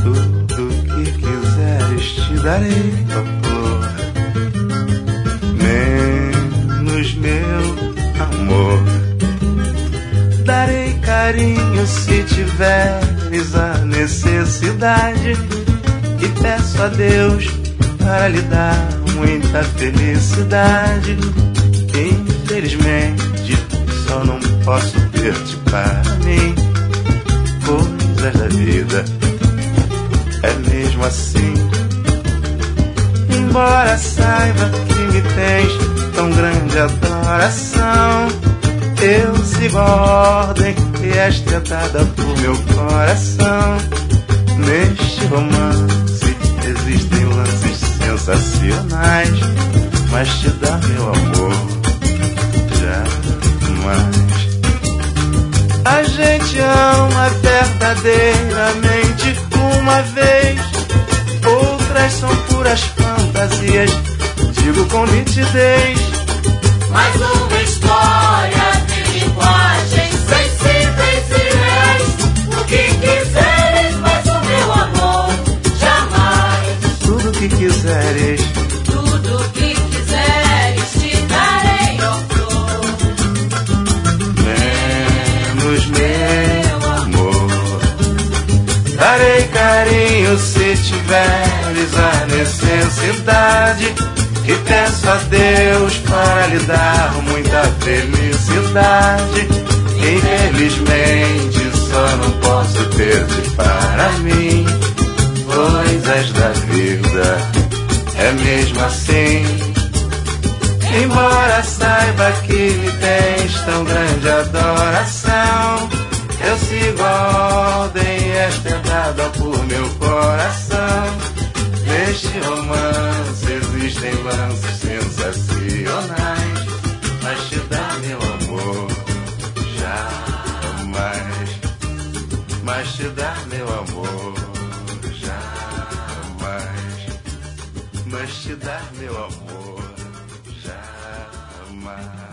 Tudo que quiseres te darei, ó flor, menos meu amor. Darei carinho se tiveres a necessidade, e peço a Deus para lhe dar muita felicidade. Infelizmente só não posso ter-te para mim. Coisas da vida, é mesmo assim. Embora saiba que me tens tão grande adoração, eu sigo a ordem que és tentada por meu coração. Neste romance existem lances sensacionais, mas te dar meu amor jamais. A gente ama verdadeiramente uma vez, outras são puras fantasias, digo com nitidez. Mais uma história de linguagem sensíveis e reais. O que quiseres, mas o meu amor jamais. Tudo que quiseres, tudo que quiseres te darei, ó flor, menos meu amor. Darei carinho se tiveres a necessidade, e peço a Deus para lhe dar muita felicidade. Infelizmente só não posso ter-te para mim. Coisas da vida, é mesmo assim. Embora saiba que me tens tão grande adoração, eu sigo a ordem estendada por meu coração. Neste romance existem lances sensacionais, mas te dar meu amor jamais. Mas te dar meu amor jamais. Mas te dar meu amor jamais.